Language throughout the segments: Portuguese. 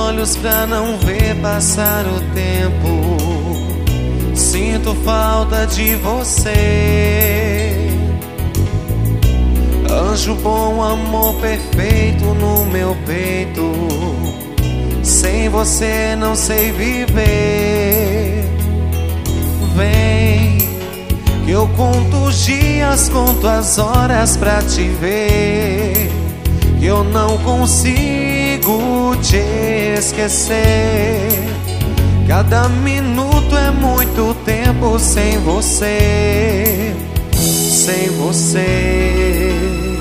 olhos pra não ver passar o tempo. Sinto falta de você. Anjo bom, amor perfeito no meu peito. Sem você não sei viver. Vem, que eu conto os dias, conto as horas pra te ver. Que eu não consigo te esquecer. Cada minuto é muito tempo sem você. Sem você.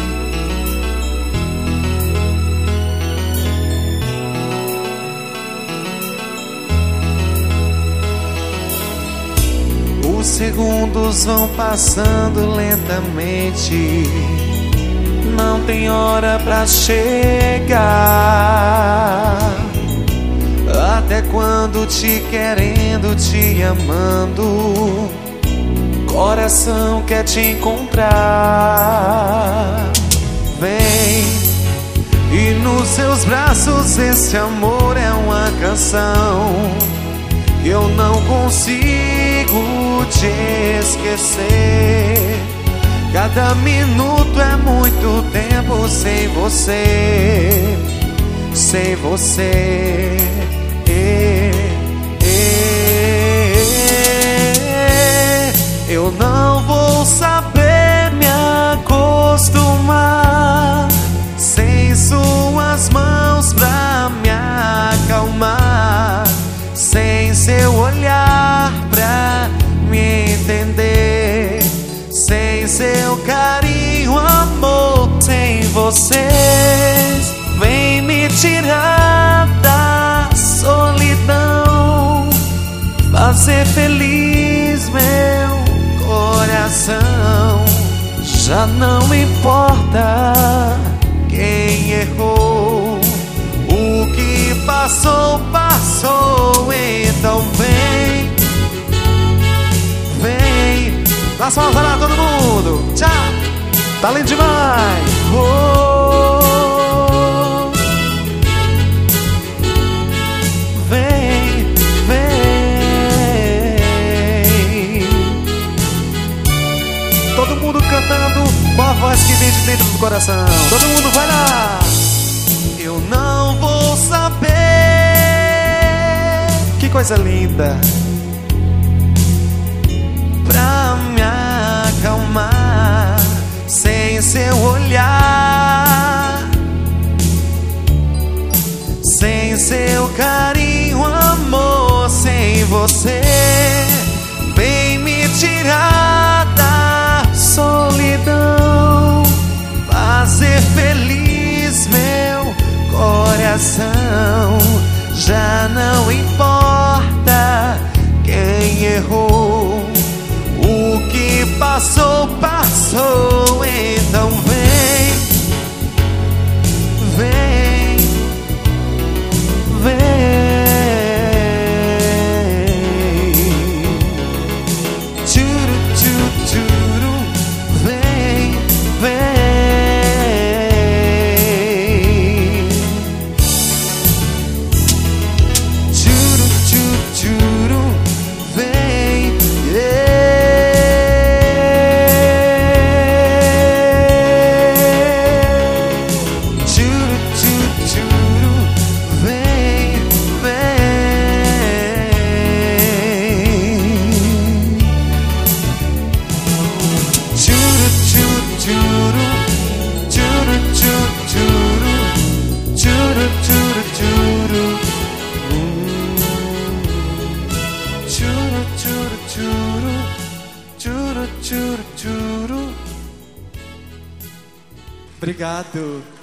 Os segundos vão passando lentamente. Não tem hora pra chegar. Até quando te querendo, te amando, coração quer te encontrar. Vem, e nos seus braços esse amor é uma canção. Eu não consigo te esquecer. Cada minuto é muito tempo sem você. Sem você. Eu não vou saber me acostumar sem suas mãos pra me acalmar, sem seu olhar pra me entender, sem seu carinho, amor, sem vocês. Vem me tirar da solidão, fazer feliz meu coração. Já não importa quem errou, o que passou, passou. Então vem, vem. Dá só lá todo mundo. Tchau. Tá lindo demais. Vem, vem. Todo mundo cantando com a voz que vem de dentro do coração. Todo mundo vai lá. Eu não vou saber. Que coisa linda. Pra me acalmar, sem seu olhar, sem seu carinho, amor, sem você. Vem me tirar da solidão, fazer feliz meu coração. Já não importa quem errou, o que passou, passou. Então vem, vem, vem. Tchuru, tchuru, tchuru. Vem, vem. Tchuru, tchuru, tchuru. Vem, obrigado.